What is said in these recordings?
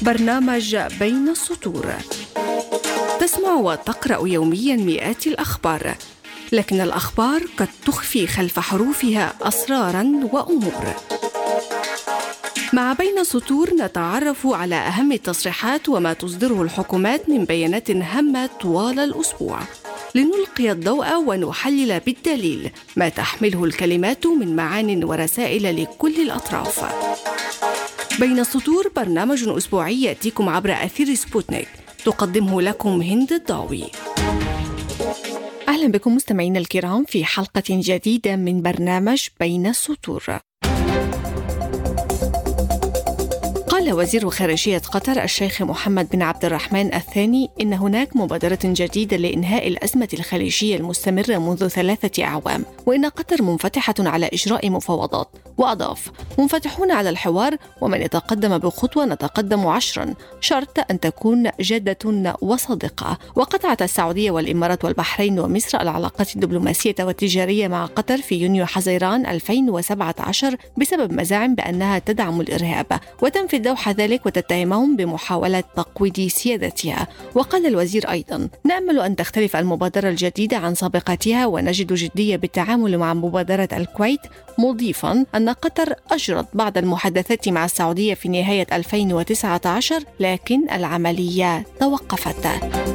برنامج بين السطور. تسمع وتقرأ يومياً مئات الأخبار، لكن الأخبار قد تخفي خلف حروفها أسراراً وأمور. مع بين السطور نتعرف على أهم التصريحات وما تصدره الحكومات من بيانات هامة طوال الأسبوع، لنلقي الضوء ونحلل بالدليل ما تحمله الكلمات من معان ورسائل لكل الأطراف. بين السطور برنامج أسبوعي يأتيكم عبر أثير سبوتنيك، تقدمه لكم هند الضاوي. أهلا بكم مستمعينا الكرام في حلقة جديدة من برنامج بين السطور. قال وزير خارجية قطر الشيخ محمد بن عبد الرحمن الثاني إن هناك مبادرة جديدة لإنهاء الأزمة الخليجية المستمرة منذ 3 أعوام، وإن قطر منفتحة على إجراء مفاوضات. وأضاف: منفتحون على الحوار، ومن يتقدم بخطوة نتقدم 10، شرط أن تكون جادة وصادقة. وقطعت السعودية والإمارات والبحرين ومصر العلاقات الدبلوماسية والتجارية مع قطر في يونيو حزيران 2017 بسبب مزاعم بأنها تدعم الإرهاب، وتنفي الدوحة ذلك وتتهمهم بمحاولة تقويض سيادتها. وقال الوزير أيضا: نأمل أن تختلف المبادرة الجديدة عن سابقتها ونجد جدية بالتعامل مع مبادرة الكويت، مضيفا أن قطر أجرت بعض المحادثات مع السعودية في نهاية 2019 لكن العملية توقفت.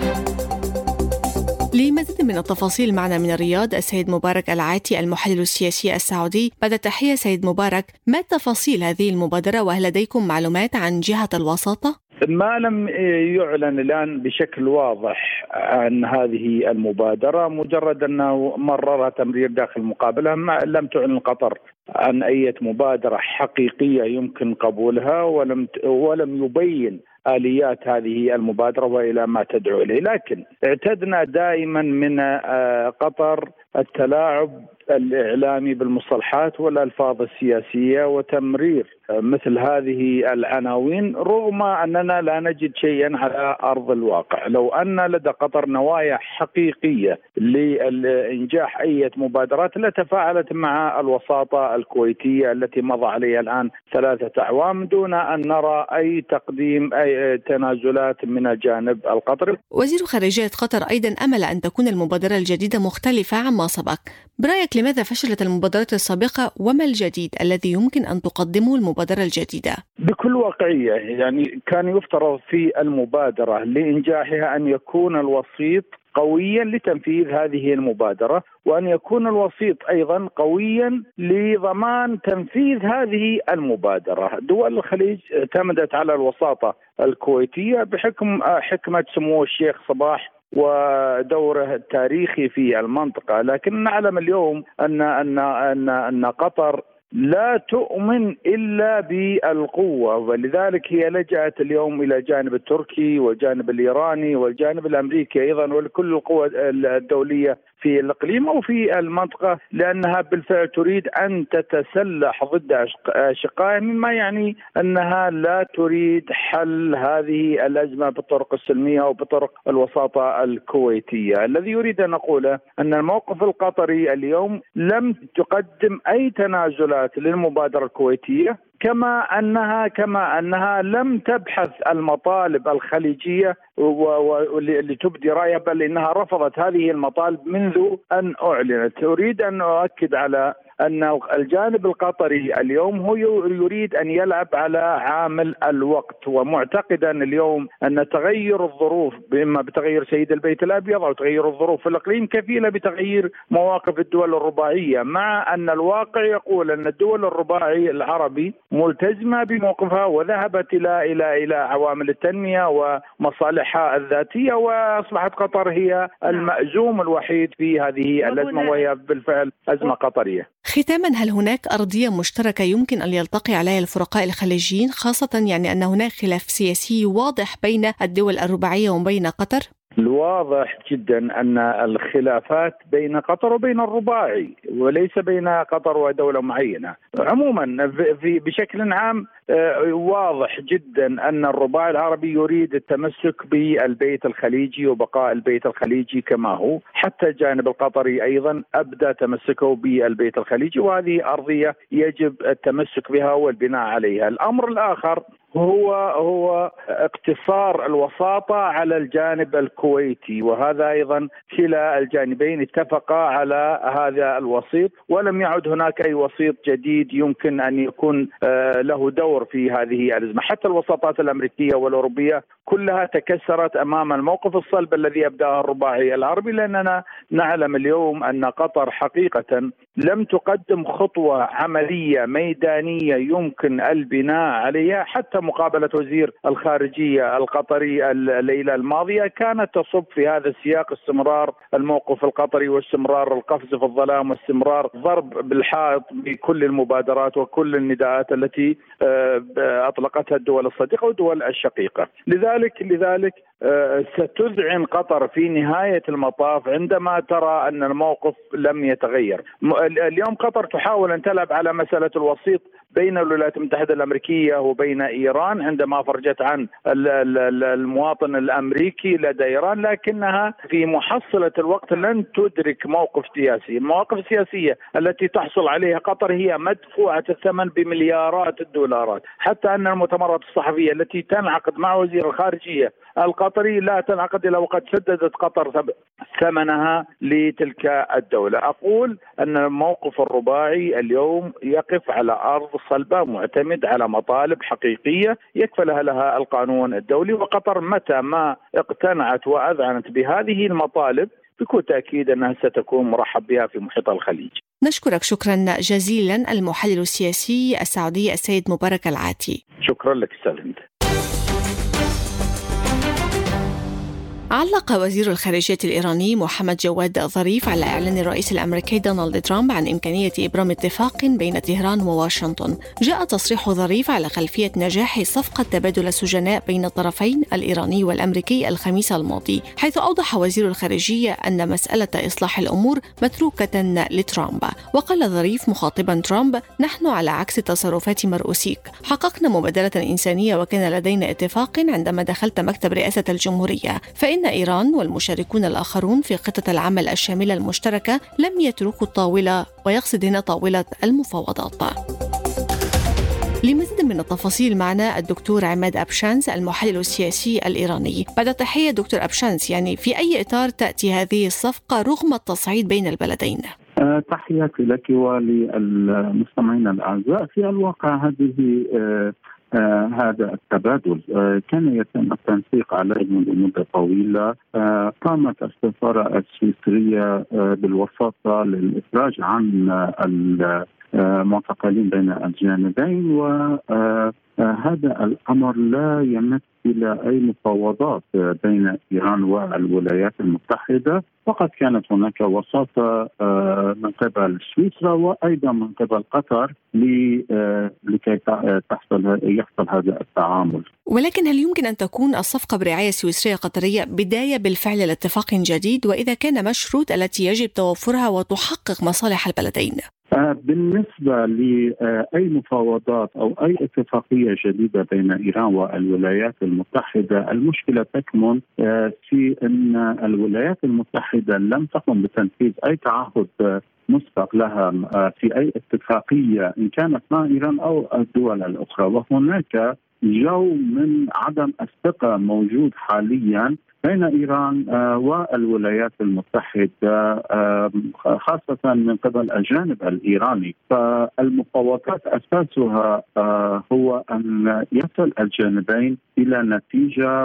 لمزيد من التفاصيل معنا من الرياض السيد مبارك العاتي المحلل السياسي السعودي. بعد التحية سيد مبارك، ما تفاصيل هذه المبادرة وهل لديكم معلومات عن جهة الوساطة؟ ما لم يعلن الآن بشكل واضح عن هذه المبادرة، مجرد أنه مررها تمرير داخل المقابلة. لم تعلن قطر عن أي مبادرة حقيقية يمكن قبولها، ولم يبين آليات هذه المبادرة وإلى ما تدعو إليه. لكن اعتدنا دائما من قطر التلاعب الإعلامي بالمصطلحات والألفاظ السياسية وتمرير مثل هذه العناوين، رغم أننا لا نجد شيئا على أرض الواقع. لو أن لدى قطر نوايا حقيقية لإنجاح أي مبادرات لتفاعلت مع الوساطة الكويتية التي مضى عليها الآن 3 أعوام دون أن نرى أي تقديم أي تنازلات من الجانب القطري. وزير خارجية قطر أيضا أمل أن تكون المبادرة الجديدة مختلفة عما سبق. برأيك لماذا فشلت المبادرات السابقة، وما الجديد الذي يمكن أن تقدمه المبادرة الجديدة؟ بكل واقعية، يعني كان يفترض في المبادرة لإنجاحها أن يكون الوسيط قويا لتنفيذ هذه المبادرة، وأن يكون الوسيط أيضا قويا لضمان تنفيذ هذه المبادرة. دول الخليج اعتمدت على الوساطة الكويتية بحكم حكمة سمو الشيخ صباح ودوره التاريخي في المنطقة، لكن نعلم اليوم أن قطر لا تؤمن إلا بالقوة، ولذلك هي لجأت اليوم إلى الجانب التركي والجانب الإيراني والجانب الأمريكي أيضا ولكل القوى الدولية في الإقليم وفي المنطقة، لأنها بالفعل تريد أن تتسلح ضد أشقائها، مما يعني أنها لا تريد حل هذه الأزمة بالطرق السلمية أو بطرق الوساطة الكويتية. الذي يريد أن أقوله أن الموقف القطري اليوم لم تقدم أي تنازلات للمبادرة الكويتية، كما أنها لم تبحث المطالب الخليجية لتبدي رأيها، بل إنها رفضت هذه المطالب منذ أن أعلنت. أريد أن أؤكد على أن الجانب القطري اليوم هو يريد أن يلعب على عامل الوقت، ومعتقدا اليوم أن تغير الظروف إما بتغير سيد البيت الأبيض أو تغير الظروف في الإقليم كفيلة بتغيير مواقف الدول الرباعية، مع أن الواقع يقول أن الدول الرباعي العربي ملتزمة بموقفها وذهبت إلى عوامل التنمية ومصالحها الذاتية، وأصبحت قطر هي المأزوم الوحيد في هذه الأزمة، وهي بالفعل أزمة قطرية. ختاما، هل هناك أرضية مشتركة يمكن أن يلتقي عليها الفرقاء الخليجيين، خاصة يعني أن هناك خلاف سياسي واضح بين الدول الرباعية وبين قطر؟ الواضح جدا أن الخلافات بين قطر وبين الرباعي وليس بين قطر ودولة معينة. عموما بشكل عام واضح جدا أن الرباعي العربي يريد التمسك بالبيت الخليجي وبقاء البيت الخليجي كما هو، حتى الجانب القطري أيضا أبدى تمسكه بالبيت الخليجي، وهذه أرضية يجب التمسك بها والبناء عليها. الأمر الآخر هو اقتصار الوساطة على الجانب الكويتي، وهذا أيضا كلا الجانبين اتفقا على هذا الوسيط، ولم يعد هناك أي وسيط جديد يمكن أن يكون له دور في هذه الأزمة. حتى الوساطات الأمريكية والأوروبية كلها تكسرت أمام الموقف الصلب الذي أبدأه الرباعي العربي، لأننا نعلم اليوم أن قطر حقيقة لم تقدم خطوة عملية ميدانية يمكن البناء عليها. حتى مقابلة وزير الخارجية القطري الليلة الماضية كانت تصب في هذا السياق: استمرار الموقف القطري واستمرار القفز في الظلام واستمرار ضرب بالحائط بكل المبادرات وكل النداءات التي أطلقتها الدول الصديقة والدول الشقيقة. لذلك ستذعن قطر في نهاية المطاف عندما ترى أن الموقف لم يتغير. اليوم قطر تحاول أن تلعب على مسألة الوسيط بين الولايات المتحدة الأمريكية وبين إيران عندما فرجت عن المواطن الأمريكي لدى إيران، لكنها في محصلة الوقت لن تدرك موقف سياسي. المواقف السياسية التي تحصل عليها قطر هي مدفوعة الثمن بمليارات الدولارات، حتى أن المؤتمرات الصحفية التي تنعقد مع وزير الخارجية القطري لا تنعقد إلا وقد سددت قطر ثمنها لتلك الدولة. أقول أن الموقف الرباعي اليوم يقف على أرض صلبة، معتمد على مطالب حقيقية يكفلها لها القانون الدولي، وقطر متى ما اقتنعت وأذعنت بهذه المطالب بكل تأكيد أنها ستكون مرحب بها في محيط الخليج. نشكرك شكرا جزيلا المحلل السياسي السعودي السيد مبارك العاتي. شكرا لك سالم. علق وزير الخارجية الإيراني محمد جواد ظريف على إعلان الرئيس الأمريكي دونالد ترامب عن إمكانية إبرام اتفاق بين طهران وواشنطن. جاء تصريح ظريف على خلفية نجاح صفقة تبادل السجناء بين الطرفين الإيراني والأمريكي الخميس الماضي، حيث أوضح وزير الخارجية أن مسألة إصلاح الأمور متروكة لترامب. وقال ظريف مخاطبا ترامب: نحن على عكس تصرفات مرؤوسيك حققنا مبادرة إنسانية وكان لدينا اتفاق عندما دخلت مكتب رئاسة الجمهورية، فإن إيران والمشاركون الآخرون في خطة العمل الشاملة المشتركة لم يتركوا الطاولة، ويقصد هنا طاولة المفاوضات. لمزيد من التفاصيل معنا الدكتور عماد أبشانس المحلل السياسي الإيراني. بعد تحية دكتور أبشانس، يعني في أي إطار تأتي هذه الصفقة رغم التصعيد بين البلدين؟ تحياتي لك وللمستمعين الأعزاء. في الواقع هذا التبادل كان يتم التنسيق عليه منذ مدة طويلة. قامت السفارة السويسرية بالوساطة للإفراج عن المعتقلين بين الجانبين، وهذا الأمر لا يمت إلى أي مفاوضات بين إيران والولايات المتحدة، فقط كانت هناك وساطة من قبل سويسرا وأيضا من قبل قطر لكي يحصل هذا التعامل. ولكن هل يمكن أن تكون الصفقة برعاية سويسرية قطرية بداية بالفعل لاتفاق جديد؟ وإذا كان مشروط التي يجب توفرها وتحقق مصالح البلدين؟ بالنسبة لأي مفاوضات أو أي اتفاقية جديدة بين إيران والولايات المتحدة، المشكلة تكمن في أن الولايات المتحدة لم تقم بتنفيذ أي تعهد مسبق لها في أي اتفاقية إن كانت مع إيران أو الدول الأخرى، وهناك جو من عدم الثقة موجود حاليا بين إيران والولايات المتحدة، خاصة من قبل الجانب الإيراني. فالمفاوضات أساسها هو أن يصل الجانبين إلى نتيجة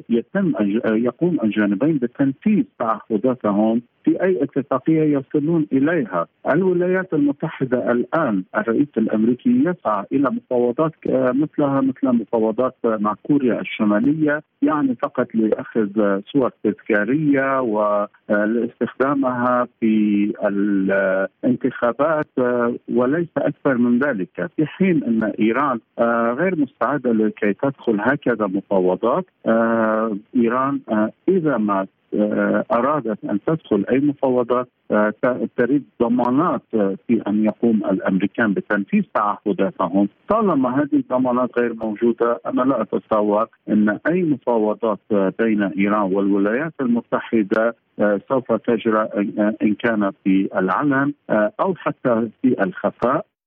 يقوم الجانبين بتنفيذ تعهداتهم في أي اتفاقية يصلون إليها. الولايات المتحدة الآن الرئيس الأمريكي يسعى إلى مفاوضات مثلها مثل مفاوضات مع كوريا الشمالية، يعني فقط لأخذ صور تذكارية ولاستخدامها في الانتخابات وليس أكثر من ذلك، في حين أن إيران غير مستعدة لكي تدخل هكذا مفاوضات. إيران إذا ما أرادت أن تدخل أي مفاوضات تريد ضمانات في أن يقوم الأمريكان بتنفيذ تعهداتهم. طالما هذه الضمانات غير موجودة، أنا لا أتصور أن أي مفاوضات بين إيران والولايات المتحدة سوف تجرى إن كان في العلن أو حتى في الخفاء.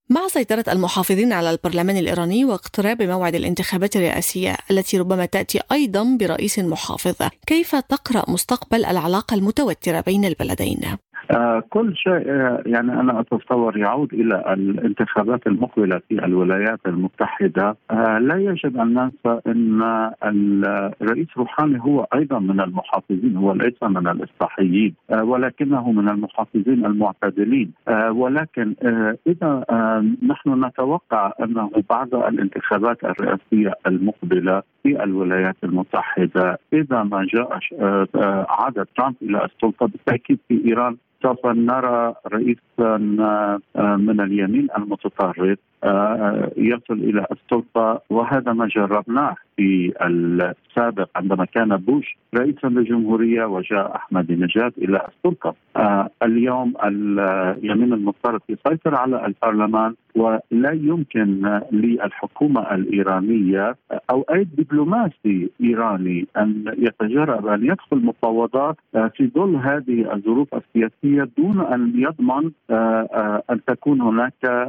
مع سيطرة المحافظين على البرلمان الإيراني واقتراب موعد الانتخابات الرئاسية التي ربما تأتي أيضا برئيس محافظ، كيف تقرأ مستقبل العلاقة المتوترة بين البلدين؟ كل شيء يعني أنا أتصور يعود إلى الانتخابات المقبلة في الولايات المتحدة. لا يجب أن ننسى أن الرئيس روحاني هو أيضا من المحافظين، هو ليس من الإصلاحيين ولكنه من المحافظين المعتدلين. ولكن إذا نحن نتوقع أنه بعد الانتخابات الرئاسية المقبلة في الولايات المتحدة إذا ما جاء عاد ترامب إلى السلطة، بالتأكيد في إيران سوف نرى رئيسا من اليمين المتطرف يصل إلى السلطة، وهذا ما جربناه في السابق عندما كان بوش رئيسا للجمهورية وجاء أحمد نجاد إلى السلطة. اليوم اليمين المتطرف يسيطر على البرلمان، ولا يمكن للحكومة الإيرانية أو أي دبلوماسي إيراني أن يتجرأ أن يدخل مفاوضات في ظل هذه الظروف السياسية دون أن يضمن أن تكون هناك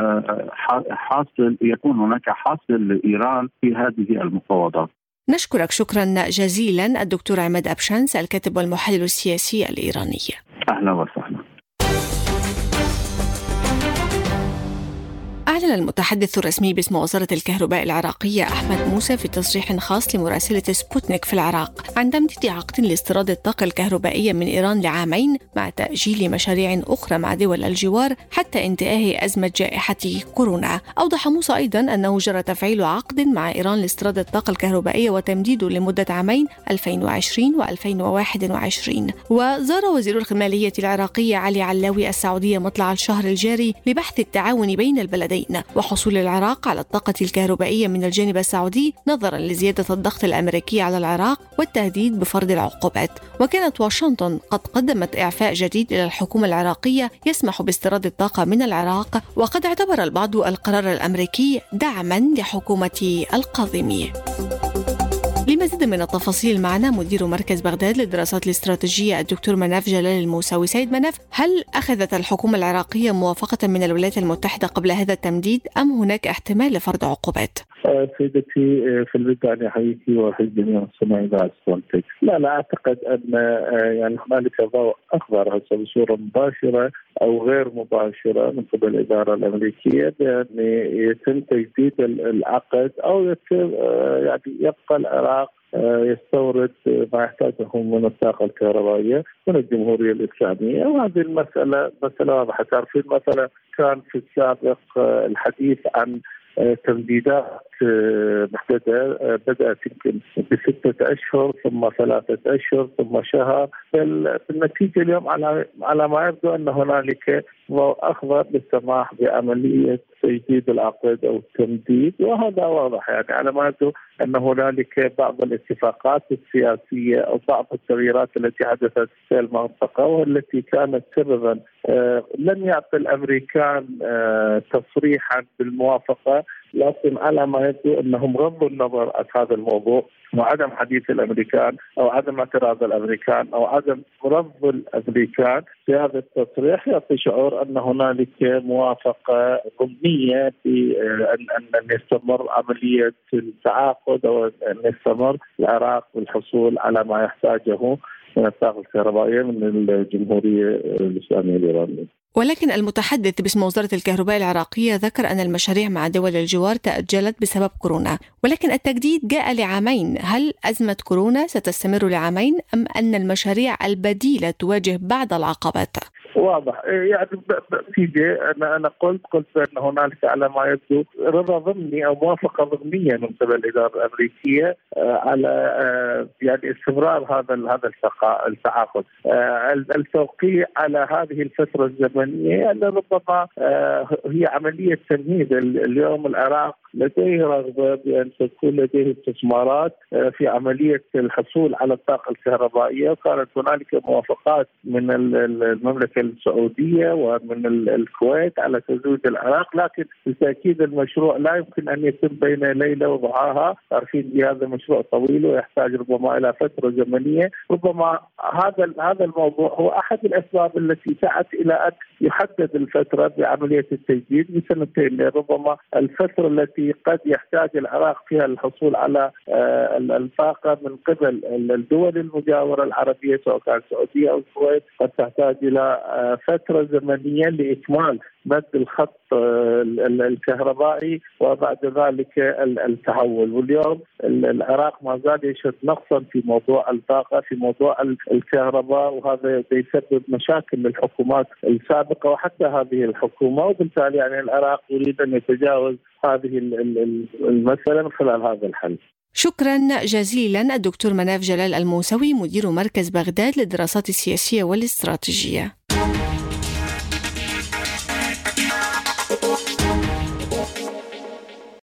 يكون هناك حاصل لإيران في هذه المفاوضات. نشكرك شكرا جزيلا الدكتور عماد أبشنس، الكاتب والمحلل السياسي الإيراني. أهلا وسهلا. أعلن المتحدث الرسمي باسم وزارة الكهرباء العراقية أحمد موسى في تصريح خاص لمراسلة سبوتنيك في العراق عن تمديد عقد لاستيراد الطاقة الكهربائية من إيران لعامين مع تأجيل مشاريع أخرى مع دول الجوار حتى انتهاء أزمة جائحة كورونا. أوضح موسى أيضا أنه جرى تفعيل عقد مع إيران لاستيراد الطاقة الكهربائية وتمديده لمدة عامين 2020 و2021. وزار وزير الخمالية العراقية علي علاوي السعودية مطلع الشهر الجاري لبحث التعاون بين البلدين وحصول العراق على الطاقة الكهربائية من الجانب السعودي نظرا لزيادة الضغط الأمريكي على العراق والتهديد بفرض العقوبات. وكانت واشنطن قد قدمت إعفاء جديد إلى الحكومة العراقية يسمح باستيراد الطاقة من العراق، وقد اعتبر البعض القرار الأمريكي دعما لحكومة القاضمي. لمزيد من التفاصيل معنا مدير مركز بغداد للدراسات الاستراتيجية الدكتور مناف جلال الموسوي. سيد مناف، هل أخذت الحكومة العراقية موافقة من الولايات المتحدة قبل هذا التمديد أم هناك احتمال لفرض عقوبات؟ سيدتي في البداية أحييكي وأحيي جميع المستمعين إذاعة سبوتنيك. لا أعتقد أن يعني هنالك ضوء أخضر بصورة مباشرة أو غير مباشرة من قبل الإدارة الأمريكية بأن يتم تجديد العقد أو يتم يعني يبقى العراق يستورد ما يحتاجه من الطاقة الكهربائية من الجمهورية الإسلامية. وهذه المسألة واضحة. تعرفين مثلا كان في السابق الحديث عن تمديدات محددة بدأت يمكن ب6 أشهر ثم 3 أشهر ثم شهر. النتيجة اليوم على ما يبدو أن هنالك ضوء أخضر للسماح بعملية تجديد العقد أو التمديد، وهذا واضح. يعني على ما يبدو أن هنالك بعض الاتفاقات السياسية أو بعض التغييرات التي حدثت في المنطقة والتي كانت سببا لم يعطي الأمريكان تصريحا بالموافقة، لكن على ما يبدو أنهم غضوا النظر عن هذا الموضوع وعدم حديث الأمريكان أو عدم اعتراض الأمريكان أو عدم رفض الأمريكان في هذا التصريح يعطي شعور أن هنالك موافقة ضمنية في أن يستمر عملية التعاقد أو أن يستمر العراق بالحصول على ما يحتاجه من الطاقة الكهربائية من الجمهورية الإسلامية الإيرانية. ولكن المتحدث باسم وزارة الكهرباء العراقية ذكر أن المشاريع مع دول الجوار تأجلت بسبب كورونا، ولكن التجديد جاء لعامين. هل أزمة كورونا ستستمر لعامين أم أن المشاريع البديلة تواجه بعض العقبات؟ واضح. يعني أنا قلت بأن هنالك على ما يبدو رضا ضمني أو موافقة ضمنية من قبل الإدارة الأمريكية على يعني استمرار هذا التعاقد. التوقيع على هذه الفترة الزمنية أن ربما هي عملية تمهيد. اليوم العراق لديه رغبة بأن تكون لديه استثمارات في عملية الحصول على الطاقة الكهربائية، وكانت هنالك موافقات من المملكة السعودية ومن الكويت على تزويد العراق، لكن بالتأكيد المشروع لا يمكن أن يتم بين ليلة وضحاها. عارفين هذا مشروع طويل ويحتاج ربما إلى فترة زمنية. ربما هذا الموضوع هو أحد الأسباب التي سعت إلى أن يحدد الفترة بعملية التجديد بسنتين. ربما الفترة التي قد يحتاج العراق فيها الحصول على الطاقة من قبل الدول المجاورة العربية سواء كانت السعودية أو الكويت قد تحتاج إلى فترة زمنية لإكمال مد الخط الكهربائي وبعد ذلك التحول. واليوم العراق ما زال يشهد نقصا في موضوع الطاقة، في موضوع الكهرباء، وهذا يسبب مشاكل للحكومات السابقة وحتى هذه الحكومة. وبالتالي يعني العراق يريد أن يتجاوز هذه المسألة من خلال هذا الحل. شكرا جزيلا الدكتور مناف جلال الموسوي، مدير مركز بغداد للدراسات السياسية والاستراتيجية.